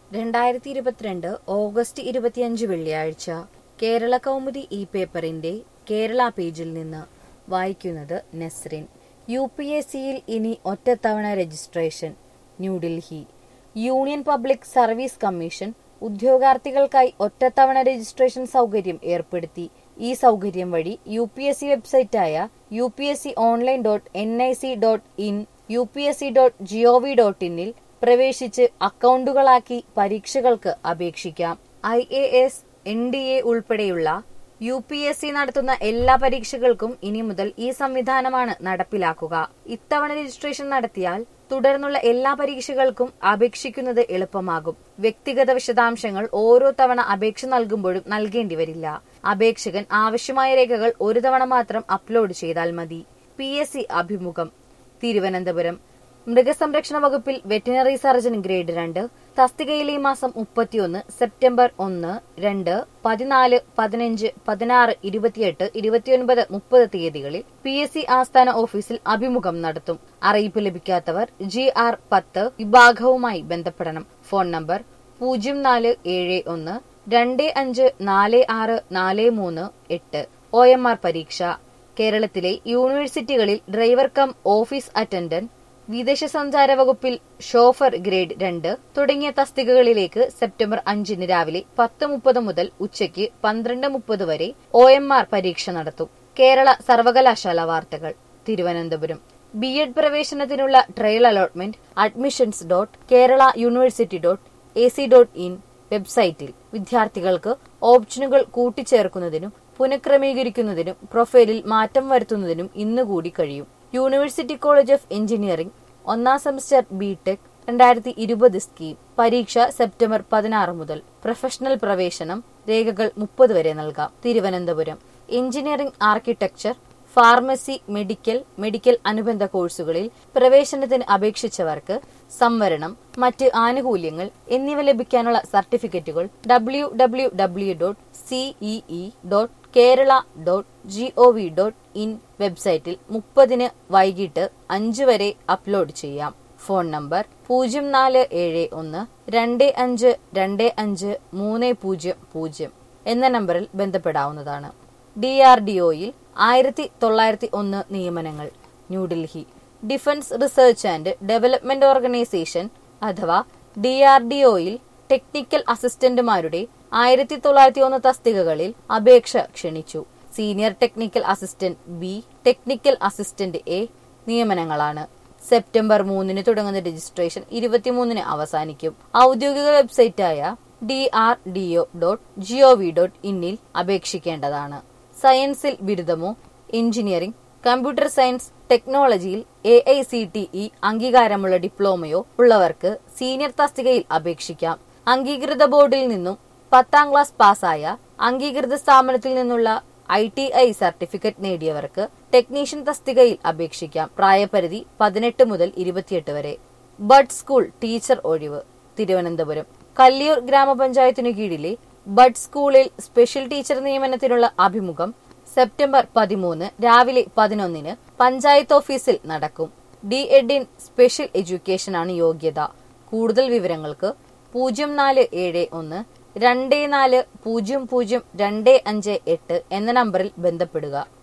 2022 August 25 വെള്ളിയാഴ്ച കേരള കൗമുദി ഈ പേപ്പറിന്റെ കേരള പേജിൽ നിന്ന് വായിക്കുന്നത് നസ്രിൻ. UPSCയിൽ ഇനി ഒറ്റത്തവണ registration. New Delhi. Union public service commission ഉദ്യോഗാർത്ഥികൾക്കായി ഒറ്റത്തവണ രജിസ്ട്രേഷൻ സൗകര്യം ഏർപ്പെടുത്തി. ഈ സൗകര്യം വഴി UPSC വെബ്സൈറ്റായ upsconline.nic.in, upsc.gov.in പ്രവേശിച്ച് അക്കൗണ്ടുകളാക്കി പരീക്ഷകൾക്ക് അപേക്ഷിക്കാം. IAS, NDA ഉൾപ്പെടെയുള്ള UPSC നടത്തുന്ന എല്ലാ പരീക്ഷകൾക്കും ഇനി മുതൽ ഈ സംവിധാനമാണ് നടപ്പിലാക്കുക. ഇത്തവണ രജിസ്ട്രേഷൻ നടത്തിയാൽ തുടർന്നുള്ള എല്ലാ പരീക്ഷകൾക്കും അപേക്ഷിക്കുന്നത് എളുപ്പമാകും. വ്യക്തിഗത വിശദാംശങ്ങൾ ഓരോ തവണ അപേക്ഷ നൽകുമ്പോഴും നൽകേണ്ടി വരില്ല. അപേക്ഷകൻ ആവശ്യമായ രേഖകൾ ഒരു തവണ മാത്രം അപ്ലോഡ് ചെയ്താൽ മതി. PSC അഭിമുഖം. തിരുവനന്തപുരം. മൃഗസംരക്ഷണ വകുപ്പിൽ വെറ്റിനറി സർജൻ ഗ്രേഡ് 2 തസ്തികയിൽ ഈ മാസം 31, സെപ്റ്റംബർ 1, 2, 14, 15, 16, 28, 29, 30 തീയതികളിൽ PSC ആസ്ഥാന ഓഫീസിൽ അഭിമുഖം നടത്തും. അറിയിപ്പ് ലഭിക്കാത്തവർ GR10 വിഭാഗവുമായി ബന്ധപ്പെടണം. ഫോൺ നമ്പർ 0471 254643 OMR പരീക്ഷ. കേരളത്തിലെ യൂണിവേഴ്സിറ്റികളിൽ ഡ്രൈവർ കം ഓഫീസ് അറ്റൻഡന്റ്, വിദേശ സഞ്ചാര വകുപ്പിൽ ഷോഫർ ഗ്രേഡ് 2 തുടങ്ങിയ തസ്തികകളിലേക്ക് സെപ്റ്റംബർ 5 രാവിലെ 10:30 മുതൽ ഉച്ചയ്ക്ക് 12:30 വരെ OMR പരീക്ഷ നടത്തും. കേരള സർവകലാശാല വാർത്തകൾ. Thiruvananthapuram. B.Ed പ്രവേശനത്തിനുള്ള trial allotment admissions.keralauniversity.ac.in വെബ്സൈറ്റിൽ വിദ്യാർത്ഥികൾക്ക് ഓപ്ഷനുകൾ കൂട്ടിച്ചേർക്കുന്നതിനും പുനഃക്രമീകരിക്കുന്നതിനും പ്രൊഫൈലിൽ മാറ്റം വരുത്തുന്നതിനും ഇന്നുകൂടി കഴിയും. യൂണിവേഴ്സിറ്റി കോളേജ് ഓഫ് എഞ്ചിനീയറിംഗ് 1ാം സെമസ്റ്റർ BTech 2020 സ്കീം. പരീക്ഷ സെപ്റ്റംബർ 16 മുതൽ. പ്രൊഫഷണൽ പ്രവേശനം രേഖകൾ 30 വരെ നൽകാം. Thiruvananthapuram. Engineering, architecture, pharmacy, medical അനുബന്ധ കോഴ്സുകളിൽ പ്രവേശനത്തിന് അപേക്ഷിച്ചവർക്ക് സംവരണം, മറ്റ് ആനുകൂല്യങ്ങൾ എന്നിവ ലഭിക്കാനുള്ള സർട്ടിഫിക്കറ്റുകൾ www.cee.kerala.gov.in വെബ്സൈറ്റിൽ 30 വൈകിട്ട് 5 വരെ അപ്ലോഡ് ചെയ്യാം. ഫോൺ നമ്പർ 0471 2525 300 എന്ന നമ്പറിൽ ബന്ധപ്പെടാവുന്നതാണ്. DRDOയിൽ 1901 നിയമനങ്ങൾ. New Delhi. Defence research and development organisation അഥവാ DRDOയിൽ ടെക്നിക്കൽ അസിസ്റ്റന്റുമാരുടെ 1901 തസ്തികകളിൽ അപേക്ഷ ക്ഷണിച്ചു. Senior technical assistant B, technical assistant A നിയമനങ്ങളാണ്. സെപ്റ്റംബർ 3 തുടങ്ങുന്ന രജിസ്ട്രേഷൻ 23 അവസാനിക്കും. ഔദ്യോഗിക വെബ്സൈറ്റായ drdo.gov.in അപേക്ഷിക്കേണ്ടതാണ്. സയൻസിൽ ബിരുദമോ എഞ്ചിനീയറിംഗ്, കമ്പ്യൂട്ടർ സയൻസ്, ടെക്നോളജിയിൽ AICTE അംഗീകാരമുള്ള ഡിപ്ലോമയോ ഉള്ളവർക്ക് സീനിയർ തസ്തികയിൽ അപേക്ഷിക്കാം. അംഗീകൃത ബോർഡിൽ നിന്നും 10ാം ക്ലാസ് പാസ്സായ അംഗീകൃത സ്ഥാപനത്തിൽ നിന്നുള്ള ITI സർട്ടിഫിക്കറ്റ് നേടിയവർക്ക് ടെക്നീഷ്യൻ തസ്തികയിൽ അപേക്ഷിക്കാം. പ്രായപരിധി 18 മുതൽ 28 വരെ. ബഡ് സ്കൂൾ ടീച്ചർ ഒഴിവ്. തിരുവനന്തപുരം. കല്ലിയൂർ ഗ്രാമപഞ്ചായത്തിനു കീഴിലെ ബഡ് സ്കൂളിൽ സ്പെഷ്യൽ ടീച്ചർ നിയമനത്തിനുള്ള അഭിമുഖം സെപ്റ്റംബർ 13 രാവിലെ 11 പഞ്ചായത്ത് ഓഫീസിൽ നടക്കും. D.Ed ഇൻ സ്പെഷ്യൽ എഡ്യൂക്കേഷൻ ആണ് യോഗ്യത. കൂടുതൽ വിവരങ്ങൾക്ക് 0471 2400 258 എന്ന നമ്പറിൽ ബന്ധപ്പെടുക.